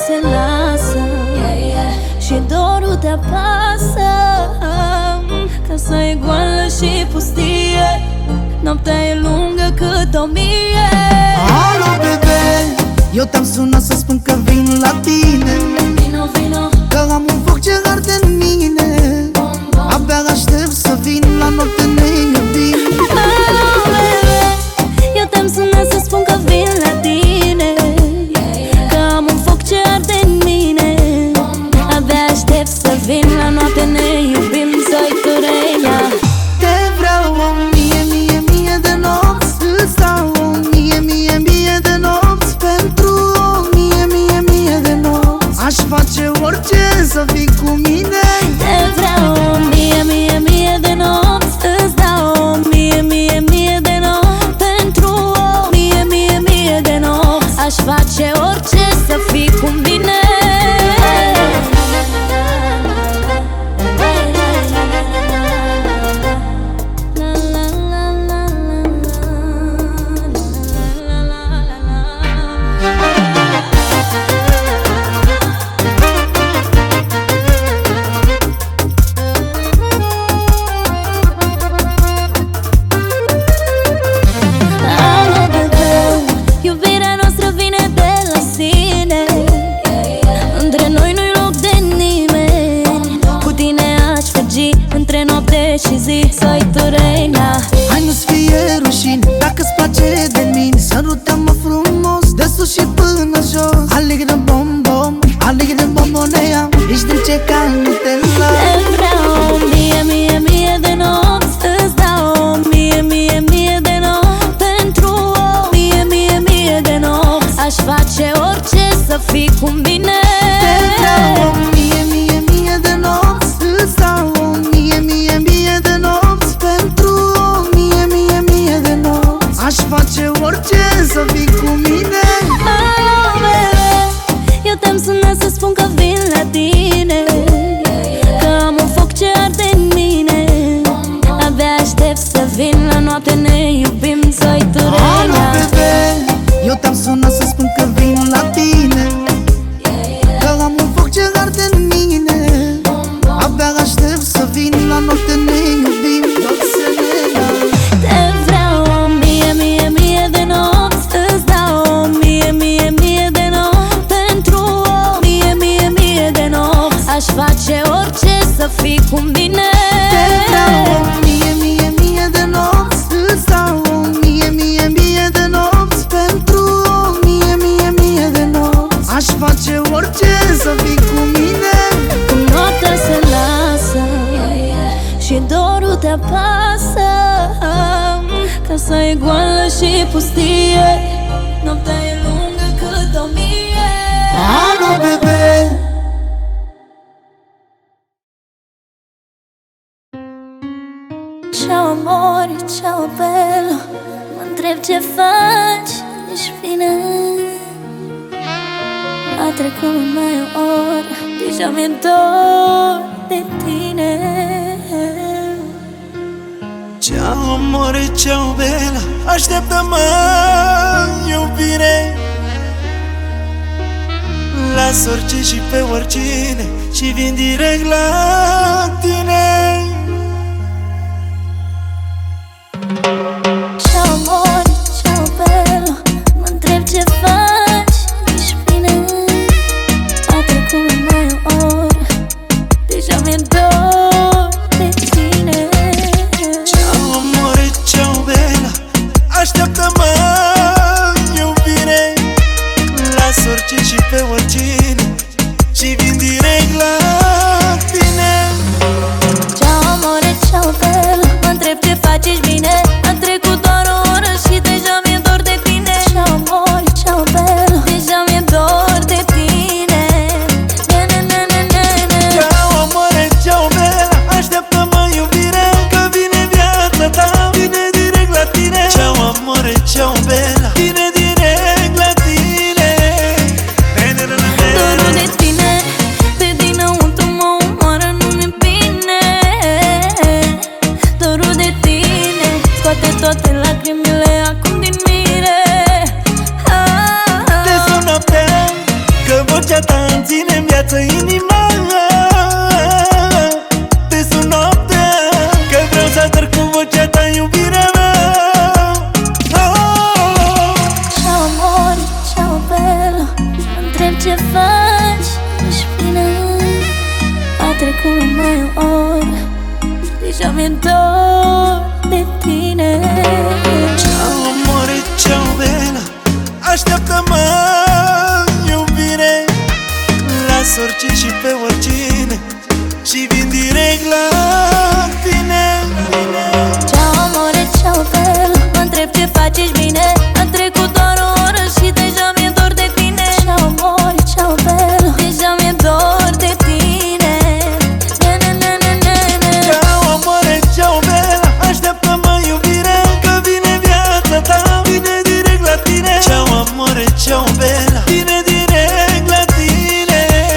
se lasă, și dorul te apasă. Casa e goală și pustie, noaptea e lungă cât 1000. Alo, bebe, eu te-am sunat să spun că vin la tine. Vino, vino, că am un foc ce arde în mine. Abia aștept să vin la noapte ne iubim. alo, bebe, eu te-am sunat să spun că vin la tine, că am un foc ce arde în mine. Abia aștept să vin la noapte ne iubim. Soy tu reina. Te vreau 1000 de nopți. Îți dau 1000 de nopți. Pentru 1000 de nopți. Aș face orice să fii cu mine. Te vreau 1000 de nopți. Îți dau 1000 de nopți. Pentru 1000 de nopți. Aș face orice să fii cu mine. Și zi, soy tu reina. Hai, nu-ți fie rușine dacă-ți place de mine. Sărută-mă frumos de sus și până jos. Alegre bombom, alegre bombonea. Ești dulce ca Nutella. Te vreau 1000 de nopți. Îți dau 1000 de nopți. Pentru 1000 de nopți. Aș face orice să fii cu mine. Te vreau 1000 de nopți. Îți dau 1000 de nopți. Pentru 1000 de nopți. Aș face orice să fii cu mine. Alo, bebe, eu te-am sunat să spun că vin la tine, că am un foc ce arde în mine. Abia aștept să vin la noapte ne iubim. Soy tu reina. Alo, bebe, eu te-am sunat să spun că vin la tine, că am un foc ce arde în mine. Abia aștept să vin la noapte ne iubim. Te vreau 1000 de nopți. Îți dau 1000 de nopți. Pentru 1000 de nopți. Aș face orice să fii cu mine. Te vreau 1000 de nopți. Îți dau 1000 de nopți. Pentru 1000 de nopți. Aș face orice să fii cu mine. Când noaptea se lasă și dorul te apasă, casa e goală și pustie, noaptea e lungă cât 1000. Alo, bebe. Ciao amore, ciao bello, mă întreb ce faci, ești bine? A trecut mai o oră, deja mi-e dor de tine. Ciao amore, ciao bella, așteaptă-mă, iubire. Las orice și pe oricine și vin direct la tine. Ciao amore, ciao bello, mă întreb ce faci, ești bine? A trecut mai o oră, deja mi-e dor de tine. Ciao amore, ciao bella, așteaptă-mă, iubire. Las orice și pe oricine și vin direct la tine. Deja mi-e dor de tine. Ciao amore, ciao bella, așteaptă-mă, iubire. Las orice și pe oricine și vin direct la tine. Ciao amore, ciao bella, mă întreb ce faci, ești bine? A trecut doar o oră și deja mi-e dor de tine. Ciao amore, ciao bella, deja mi-e dor de tine. Ciao amore, ciao bella, așteaptă-mă, iubire, că vine viața ta, vine direct la tine. Ciao amore, ciao bella, vine direct la tine.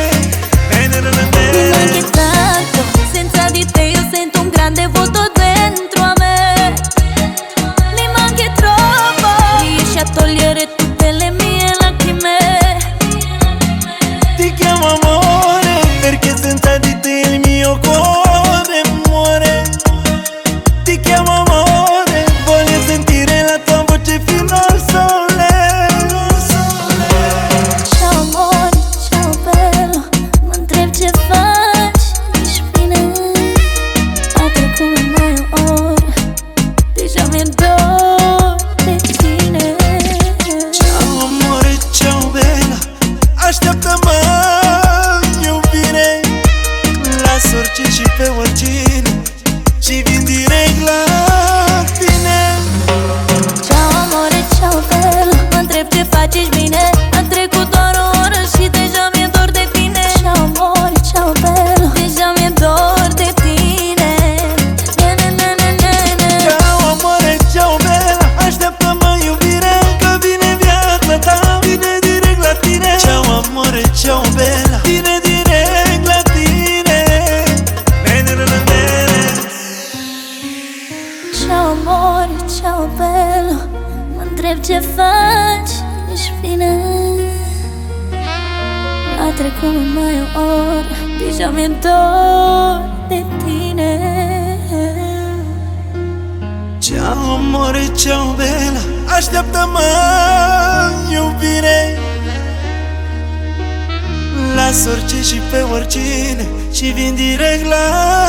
Ma che tanto, senza di te io sento un grande vuoto dentro a me. Mi manchi troppo, riesci a togliere tutte le mie lacrime. Ti chiamo amore, perché senza di te il mio cuore muore. Ti chiamo amore, voglio sentire la tua voce fino al sole. Ciao amore, ciao bello, mă întreb ce faci, ești bine? A trecut mai o oră, deja mi-e dor de tine. Ciao amore, ciao bella, așteaptă-mă, iubire. Las orice și pe oricine și vin direct la tine. Ciao amore, ciao bello, mă întreb ce faci, ești bine? A trecut doar o oră și deja mi-e dor de tine. Ciao amore, ciao bello, deja mi-e dor de tine. Ciao amore, ciao bella, așteaptă-mă, iubire, că vine viața ta, vine direct la tine. Ciao amore, ciao bella, vine direct la tine. Ciao amore, ciao bello, mă întreb ce faci, ești bine? A trecut mai o oră, deja mi-e dor de tine. Ciao amore, ciao bella, așteaptă-mă, iubire. Las orice și pe oricine și vin direct la